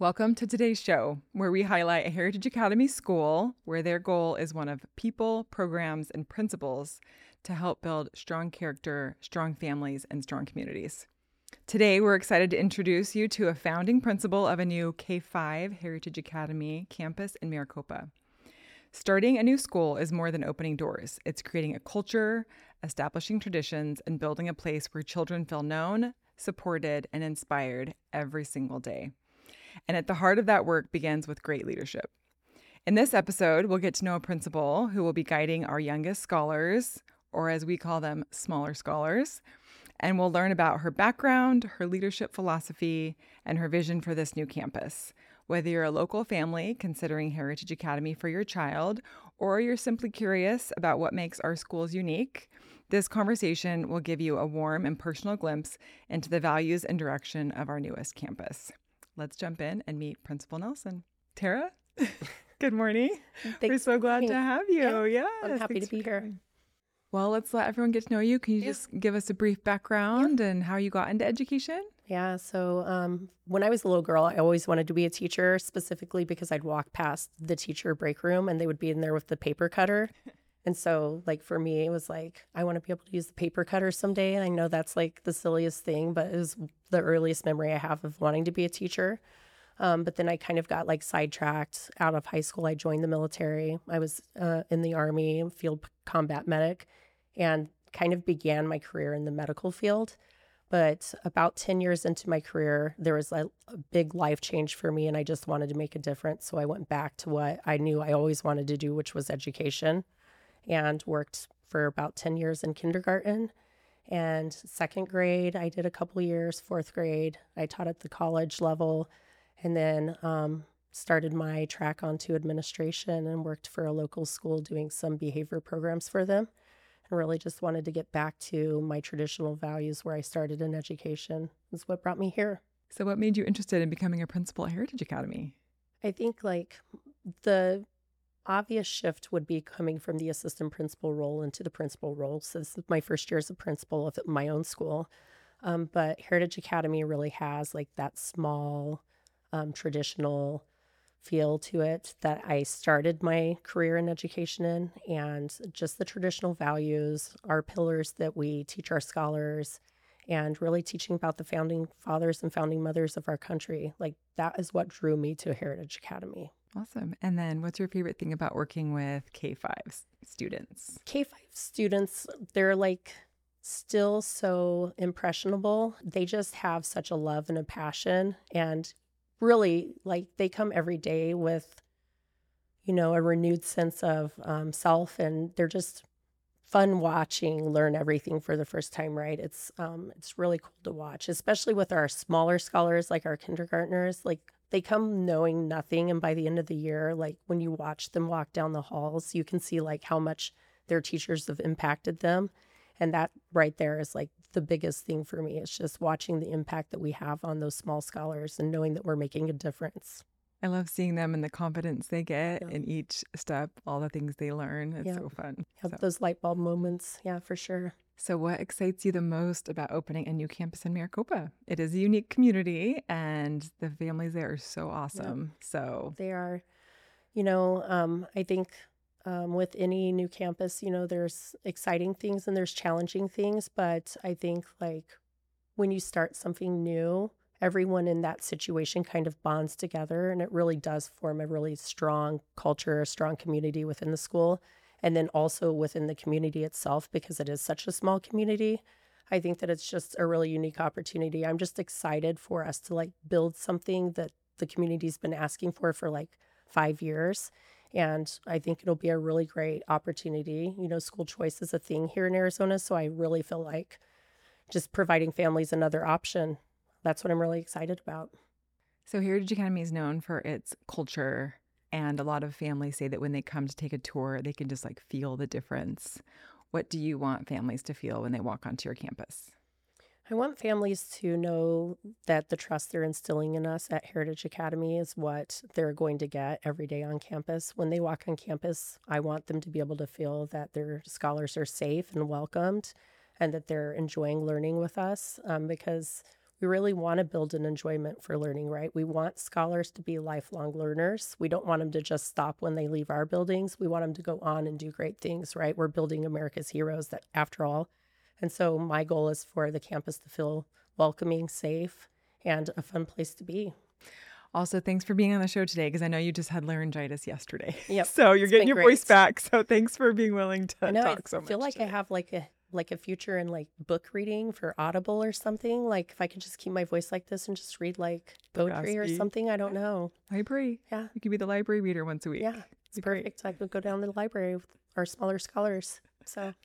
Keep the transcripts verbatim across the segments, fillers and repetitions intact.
Welcome to today's show, where we highlight a Heritage Academy school where their goal is one of people, programs, and principles to help build strong character, strong families, and strong communities. Today, we're excited to introduce you to a founding principal of a new K five Heritage Academy campus in Maricopa. Starting a new school is more than opening doors. It's creating a culture, establishing traditions, and building a place where children feel known, supported, and inspired every single day. And at the heart of that work begins with great leadership. In this episode, we'll get to know a principal who will be guiding our youngest scholars, or as we call them, smaller scholars, and we'll learn about her background, her leadership philosophy, and her vision for this new campus. Whether you're a local family considering Heritage Academy for your child, or you're simply curious about what makes our schools unique, this conversation will give you a warm and personal glimpse into the values and direction of our newest campus. Let's jump in and meet Principal Nelson. Tara, good morning. Thanks We're so glad for to have you. Yeah, Yeah, I'm happy to be here. Well, let's let everyone get to know you. Can you Yeah. just give us a brief background yeah. and how you got into education? Yeah, so um, when I was a little girl, I always wanted to be a teacher, specifically because I'd walk past the teacher break room and they would be in there with the paper cutter. And so, like, for me, it was like, I want to be able to use the paper cutter someday. I know that's like the silliest thing, but it was the earliest memory I have of wanting to be a teacher. Um, but then I kind of got like sidetracked out of high school. I joined the military. I was uh, in the Army, field combat medic, and kind of began my career in the medical field. But about ten years into my career, there was a, a big life change for me, and I just wanted to make a difference. So I went back to what I knew I always wanted to do, which was education, and worked for about ten years in kindergarten. And second grade, I did a couple of years. Fourth grade, I taught at the college level, and then um, started my track onto administration and worked for a local school doing some behavior programs for them. And really just wanted to get back to my traditional values where I started in education. Is what brought me here. So what made you interested in becoming a principal at Heritage Academy? I think like the obvious shift would be coming from the assistant principal role into the principal role. So this is my first year as a principal of my own school. Um, but Heritage Academy really has like that small, um, traditional feel to it that I started my career in education in, and just the traditional values, our pillars that we teach our scholars, and really teaching about the founding fathers and founding mothers of our country. Like that is what drew me to Heritage Academy. Awesome. And then what's your favorite thing about working with K five students? K five students, they're like still so impressionable. They just have such a love and a passion, and really like they come every day with, you know, a renewed sense of um, self, and they're just fun watching, learn everything for the first time, right? It's um, it's really cool to watch, especially with our smaller scholars, like our kindergartners. Like they come knowing nothing, and by the end of the year, like when you watch them walk down the halls, you can see like how much their teachers have impacted them. And that right there is like the biggest thing for me. It's just watching the impact that we have on those small scholars and knowing that we're making a difference. I love seeing them and the confidence they get Yeah. in each step, all the things they learn. It's Yeah. so fun. Have So. those light bulb moments. Yeah, for sure. So what excites you the most about opening a new campus in Maricopa? It is a unique community and the families there are so awesome. Yeah. So they are, you know, um, I think um, with any new campus, you know, there's exciting things and there's challenging things. But I think like when you start something new, everyone in that situation kind of bonds together, and it really does form a really strong culture, a strong community within the school. And then also within the community itself, because it is such a small community, I think that it's just a really unique opportunity. I'm just excited for us to like build something that the community's been asking for for like five years. And I think it'll be a really great opportunity. You know, school choice is a thing here in Arizona. So I really feel like just providing families another option. That's what I'm really excited about. So Heritage Academy is known for its culture. And a lot of families say that when they come to take a tour, they can just like feel the difference. What do you want families to feel when they walk onto your campus? I want families to know that the trust they're instilling in us at Heritage Academy is what they're going to get every day on campus. When they walk on campus, I want them to be able to feel that their scholars are safe and welcomed, and that they're enjoying learning with us, um, because we really want to build an enjoyment for learning, right? We want scholars to be lifelong learners. We don't want them to just stop when they leave our buildings. We want them to go on and do great things, right? We're building America's heroes, that after all. And so my goal is for the campus to feel welcoming, safe, and a fun place to be. Also, thanks for being on the show today, because I know you just had laryngitis yesterday. Yep. So you're It's getting been your great. voice back. So thanks for being willing to I know, talk I so much. feel like today. I have like a like a future in like book reading for Audible or something. Like if I could just keep my voice like this and just read like poetry or Gatsby. something. I don't know. Library. Yeah. You could be the library reader once a week. Yeah. It's Be great. perfect. I could go down to the library with our smaller scholars. So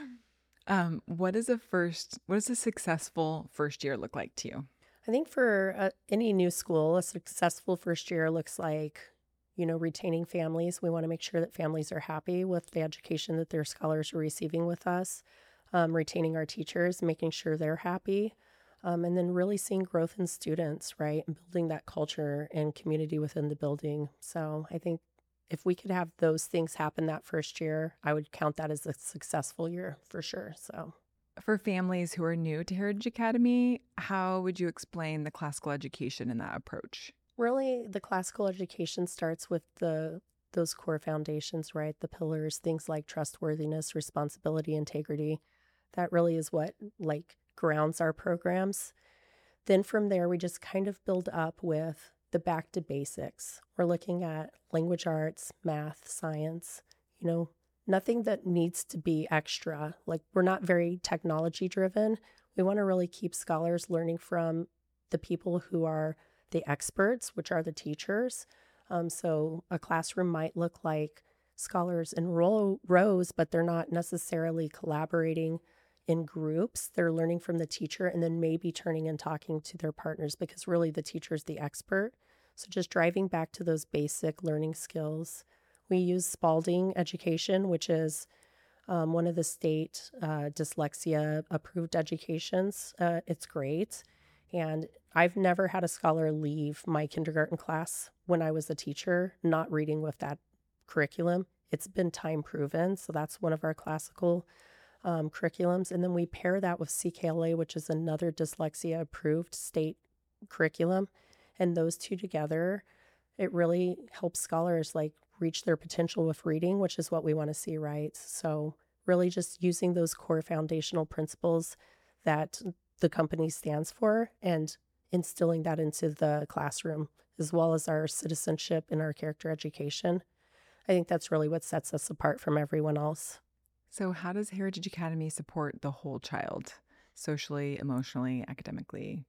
Um, what is a first? What does a successful first year look like to you? I think for uh, any new school, a successful first year looks like, you know, retaining families. We want to make sure that families are happy with the education that their scholars are receiving with us, um, retaining our teachers, making sure they're happy, um, and then really seeing growth in students, right? And building that culture and community within the building. So I think if we could have those things happen that first year, I would count that as a successful year for sure. So. For families who are new to Heritage Academy, how would you explain the classical education in that approach? Really, the classical education starts with the those core foundations, right? The pillars, things like trustworthiness, responsibility, integrity. That really is what like grounds our programs. Then from there, we just kind of build up with the back to basics. We're looking at language arts, math, science, you know, nothing that needs to be extra. Like we're not very technology driven. We want to really keep scholars learning from the people who are the experts, which are the teachers. Um, so a classroom might look like scholars in row, rows, but they're not necessarily collaborating in groups. They're learning from the teacher and then maybe turning and talking to their partners, because really the teacher is the expert. So just driving back to those basic learning skills. We use Spalding Education, which is um, one of the state uh, dyslexia approved educations. Uh, it's great. And I've never had a scholar leave my kindergarten class when I was a teacher not reading with that curriculum. It's been time proven. So that's one of our classical um, curriculums. And then we pair that with C K L A, which is another dyslexia approved state curriculum. And those two together, it really helps scholars like reach their potential with reading, which is what we want to see, right? So really just using those core foundational principles that the company stands for and instilling that into the classroom, as well as our citizenship and our character education. I think that's really what sets us apart from everyone else. So how does Heritage Academy support the whole child, socially, emotionally, academically?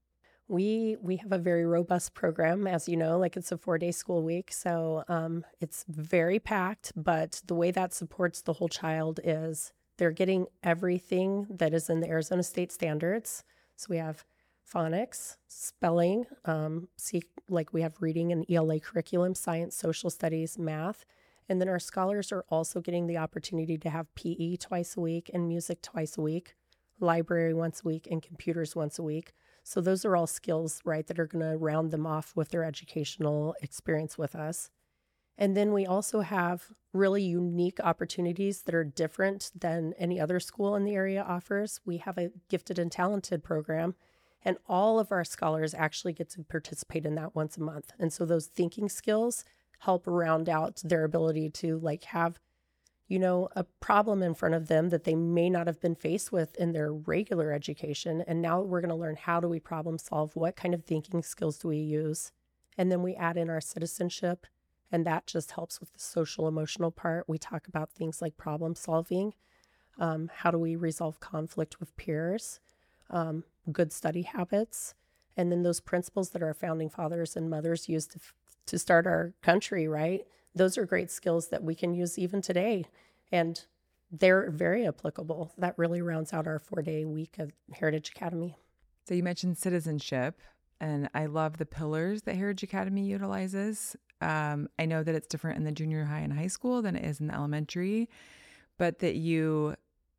We we have a very robust program, as you know, like it's a four-day school week. So um, it's very packed, but the way that supports the whole child is they're getting everything that is in the Arizona State Standards. So we have phonics, spelling, um, see, like we have reading and E L A curriculum, science, social studies, math. And then our scholars are also getting the opportunity to have P E twice a week and music twice a week, library once a week, and computers once a week. So those are all skills, right, that are going to round them off with their educational experience with us. And then we also have really unique opportunities that are different than any other school in the area offers. We have a gifted and talented program, and all of our scholars actually get to participate in that once a month. And so those thinking skills help round out their ability to like have, you know, a problem in front of them that they may not have been faced with in their regular education. And now we're going to learn, how do we problem solve? What kind of thinking skills do we use? And then we add in our citizenship, and that just helps with the social emotional part. We talk about things like problem solving. Um, how do we resolve conflict with peers? Um, good study habits. And then those principles that our founding fathers and mothers used to, to start our country, right? Those are great skills that we can use even today. And they're very applicable. That really rounds out our four-day week at Heritage Academy. So you mentioned citizenship, and I love the pillars that Heritage Academy utilizes. Um, I know that it's different in the junior high and high school than it is in the elementary, but that you,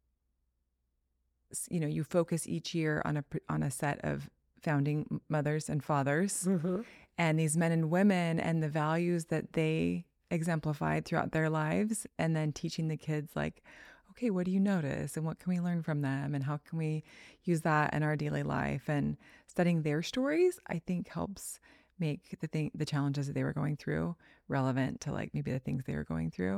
you know, you focus each year on a on a set of founding mothers and fathers, Mm-hmm. and these men and women and the values that they exemplified throughout their lives, and then teaching the kids like, okay, what do you notice and what can we learn from them and how can we use that in our daily life? And studying their stories, I think helps make the thing the challenges that they were going through relevant to like maybe the things they were going through.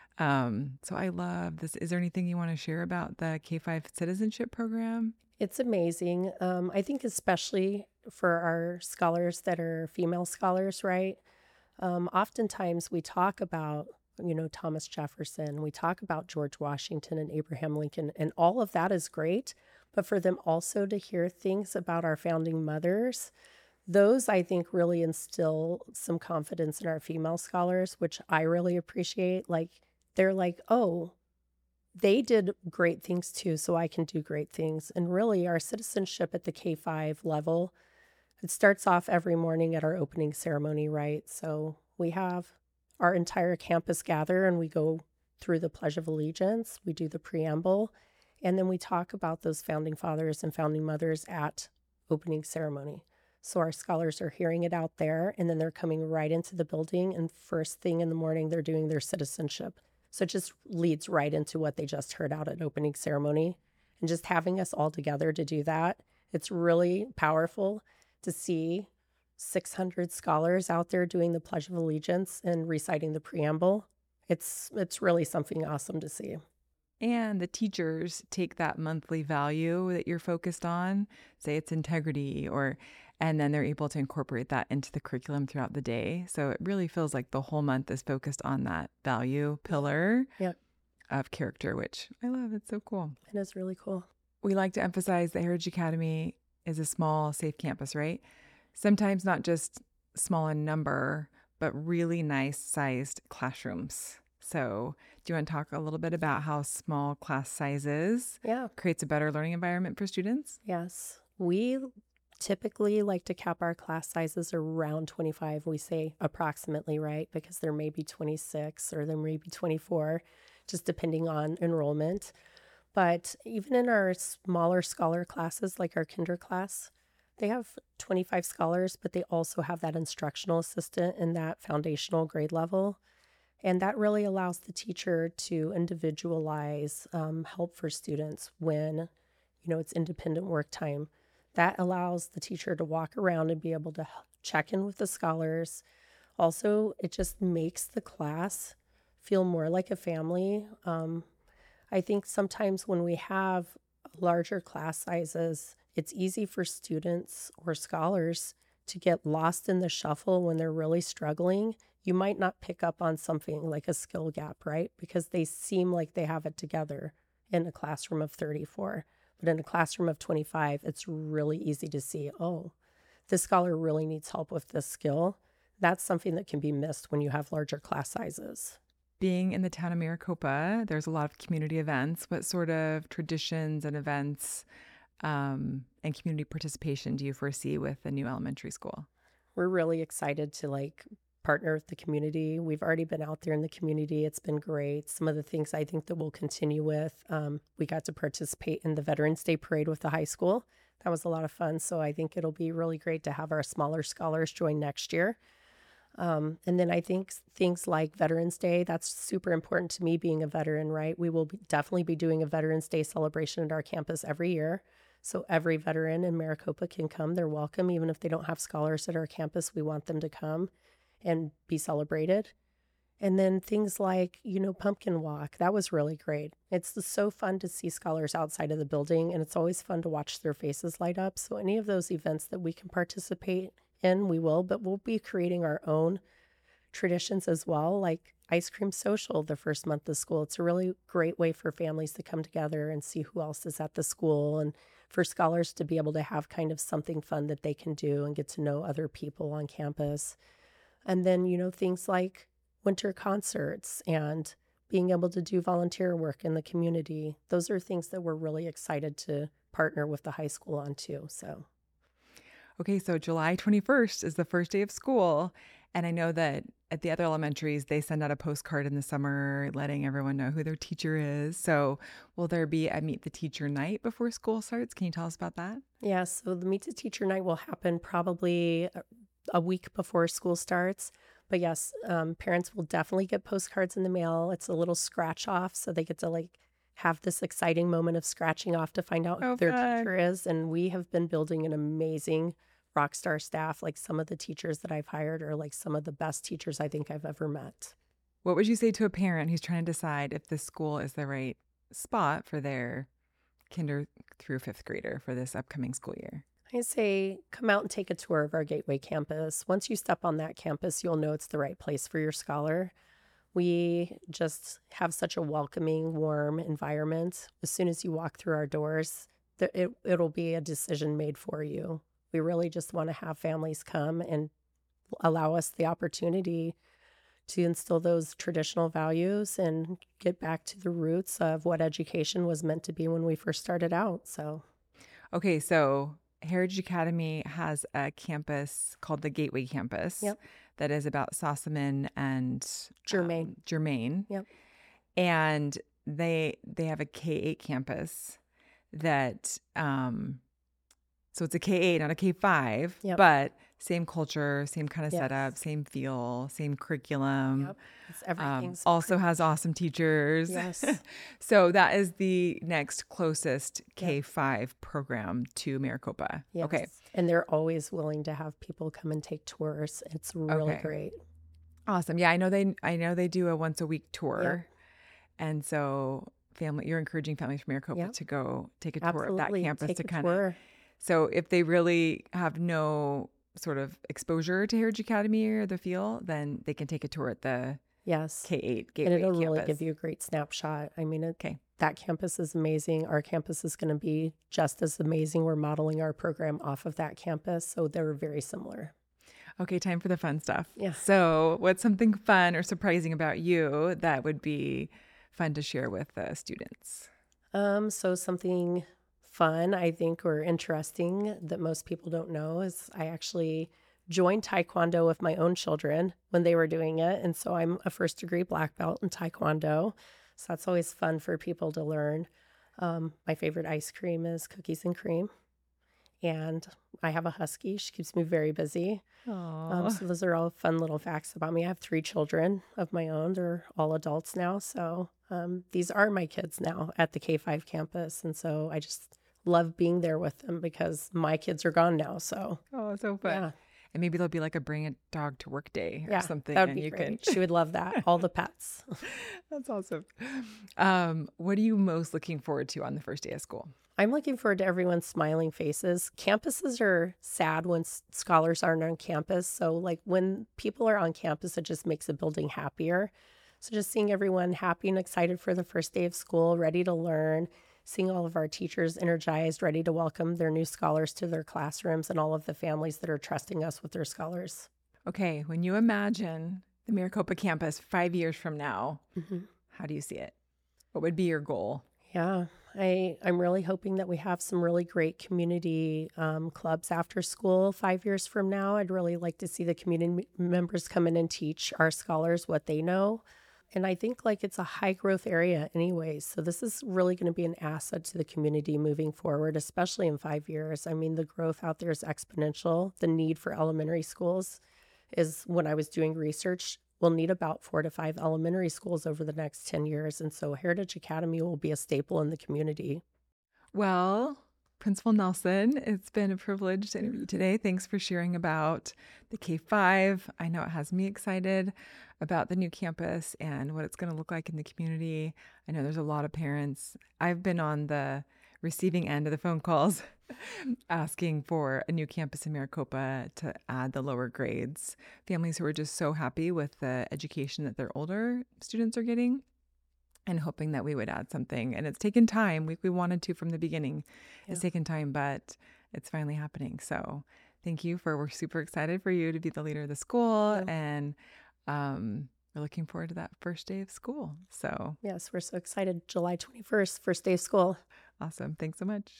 Um, so I love this. Is there anything you want to share about the K five citizenship program? It's amazing. Um, I think especially for our scholars that are female scholars, right? Um, oftentimes we talk about, you know, Thomas Jefferson, we talk about George Washington and Abraham Lincoln, and all of that is great. But for them also to hear things about our founding mothers, those I think really instill some confidence in our female scholars, which I really appreciate. Like, they're like, oh, they did great things too, so I can do great things. And really, our citizenship at the K five level, it starts off every morning at our opening ceremony, right? So we have our entire campus gather and we go through the Pledge of Allegiance, we do the preamble, and then we talk about those founding fathers and founding mothers at opening ceremony. So our scholars are hearing it out there, and then they're coming right into the building, and first thing in the morning, they're doing their citizenship. So it just leads right into what they just heard out at opening ceremony. And just having us all together to do that, it's really powerful to see six hundred scholars out there doing the Pledge of Allegiance and reciting the preamble. It's it's really something awesome to see. And the teachers take that monthly value that you're focused on, say it's integrity, or and then they're able to incorporate that into the curriculum throughout the day. So it really feels like the whole month is focused on that value pillar Yep. of character, which I love. It's so cool. It is really cool. We like to emphasize that Heritage Academy is a small, safe campus, right? Sometimes not just small in number, but really nice sized classrooms. So do you want to talk a little bit about how small class sizes Yeah. creates a better learning environment for students? Yes. We typically like to cap our class sizes around twenty-five. We say approximately, right? Because there may be twenty-six or there may be twenty-four, just depending on enrollment. But even in our smaller scholar classes, like our kinder class, they have twenty-five scholars, but they also have that instructional assistant in that foundational grade level. And that really allows the teacher to individualize um, help for students when, you know, it's independent work time. That allows the teacher to walk around and be able to check in with the scholars. Also, it just makes the class feel more like a family. Um, I think sometimes when we have larger class sizes, it's easy for students or scholars to get lost in the shuffle when they're really struggling. You might not pick up on something like a skill gap, right? Because they seem like they have it together in a classroom of thirty-four. But in a classroom of twenty-five, it's really easy to see, oh, this scholar really needs help with this skill. That's something that can be missed when you have larger class sizes. Being in the town of Maricopa, there's a lot of community events. What sort of traditions and events um, and community participation do you foresee with the new elementary school? We're really excited to like partner with the community. We've already been out there in the community. It's been great. Some of the things I think that we'll continue with, um, we got to participate in the Veterans Day Parade with the high school. That was a lot of fun. So I think it'll be really great to have our smaller scholars join next year. Um, and then I think things like Veterans Day, that's super important to me being a veteran, right? We will be, definitely be doing a Veterans Day celebration at our campus every year. So every veteran in Maricopa can come. They're welcome. Even if they don't have scholars at our campus, we want them to come and be celebrated. And then things like, you know, Pumpkin Walk, that was really great. It's so fun to see scholars outside of the building, and it's always fun to watch their faces light up. So any of those events that we can participate in, we will, but we'll be creating our own traditions as well, like Ice Cream Social the first month of school. It's a really great way for families to come together and see who else is at the school, and for scholars to be able to have kind of something fun that they can do and get to know other people on campus. And then, you know, things like winter concerts and being able to do volunteer work in the community. Those are things that we're really excited to partner with the high school on too. So, okay, so July twenty-first is the first day of school. And I know that at the other elementaries, they send out a postcard in the summer letting everyone know who their teacher is. So will there be a Meet the Teacher night before school starts? Can you tell us about that? yeah, so the Meet the Teacher night will happen probably a week before school starts. But yes, um, parents will definitely get postcards in the mail. It's a little scratch off, so they get to like have this exciting moment of scratching off to find out Oh, who their fun. teacher is. And we have been building an amazing rock star staff. Like some of the teachers that I've hired are like some of the best teachers I think I've ever met. What would you say to a parent who's trying to decide if this school is the right spot for their kinder through fifth grader for this upcoming school year? I say come out and take a tour of our Gateway campus. Once you step on that campus, you'll know it's the right place for your scholar. We just have such a welcoming, warm environment. As soon as you walk through our doors, th- it, it'll be a decision made for you. We really just want to have families come and allow us the opportunity to instill those traditional values and get back to the roots of what education was meant to be when we first started out. So, Okay, so Heritage Academy has a campus called the Gateway Campus Yep. that is about Sossaman and Germain. um, Germain. Yep. And they they have a K eight campus that um so it's a K eight, not a K five, Yep. but same culture, same kind of Yes. setup, same feel, same curriculum. Yep. It's Um, everything's also has awesome teachers. Yes. So that is the next closest K five program to Maricopa. Yes. Okay. And they're always willing to have people come and take tours. It's really Okay. great. Awesome. Yeah, I know they I know they do a once a week tour. And so family you're encouraging families from Maricopa Yep. to go take a tour Absolutely. of that campus Take to a kind of tour. so if they really have no sort of exposure to Heritage Academy or the feel, then they can take a tour at the Yes. K eight And Gateway it'll campus. really give you a great snapshot. I mean, it, Okay. that campus is amazing. Our campus is going to be just as amazing. We're modeling our program off of that campus. So they're very similar. Okay, time for the fun stuff. Yeah. So, what's something fun or surprising about you that would be fun to share with the students? Um, so something fun, I think, or interesting that most people don't know is I actually joined Taekwondo with my own children when they were doing it. And so I'm a first degree black belt in Taekwondo. So that's always fun for people to learn. Um, my favorite ice cream is cookies and cream. And I have a husky. She keeps me very busy. Um, so those are all fun little facts about me. I have three children of my own. They're all adults now. So um, these are my kids now at the K five campus. And so I just love being there with them because my kids are gone now. So Oh, so fun. yeah, And maybe there'll be like a bring a dog to work day or yeah, something. that would and be you great. can She would love that. All the pets. That's awesome. Um, what are you most looking forward to on the first day of school? I'm looking forward to everyone's smiling faces. Campuses are sad when s- scholars aren't on campus. So, like, when people are on campus, it just makes the building happier. So, just seeing everyone happy and excited for the first day of school, ready to learn, seeing all of our teachers energized, ready to welcome their new scholars to their classrooms, and all of the families that are trusting us with their scholars. Okay, when you imagine the Maricopa campus five years from now, Mhm. how do you see it? What would be your goal? Yeah, I, I'm really hoping that we have some really great community um, clubs after school five years from now. I'd really like to see the community m- members come in and teach our scholars what they know. And I think like it's a high growth area anyways. So this is really going to be an asset to the community moving forward, especially in five years. I mean, the growth out there is exponential. The need for elementary schools is, when I was doing research, we'll need about four to five elementary schools over the next ten years. And so Heritage Academy will be a staple in the community. Well, Principal Nelson, it's been a privilege to interview you today. Thanks for sharing about the K five. I know it has me excited about the new campus and what it's going to look like in the community. I know there's a lot of parents. I've been on the receiving end of the phone calls asking for a new campus in Maricopa to add the lower grades. Families who are just so happy with the education that their older students are getting and hoping that we would add something. And it's taken time. We, we wanted to from the beginning. It's Yeah. taken time, but it's finally happening. So thank you for, we're super excited for you to be the leader of the school. Yeah. And um, we're looking forward to that first day of school. So Yes, we're so excited. July twenty-first, first day of school. awesome. Thanks so much.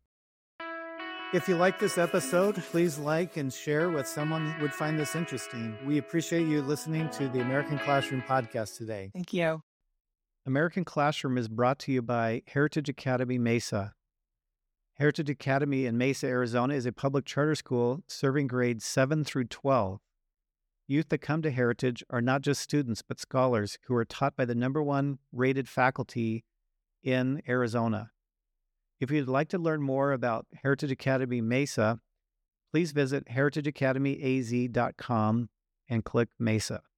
If you like this episode, please like and share with someone who would find this interesting. We appreciate you listening to the American Classroom podcast today. Thank you. American Classroom is brought to you by Heritage Academy Mesa. Heritage Academy in Mesa, Arizona is a public charter school serving grades seven through twelve. Youth that come to Heritage are not just students, but scholars who are taught by the number one rated faculty in Arizona. If you'd like to learn more about Heritage Academy Mesa, please visit heritage academy a z dot com and click Mesa.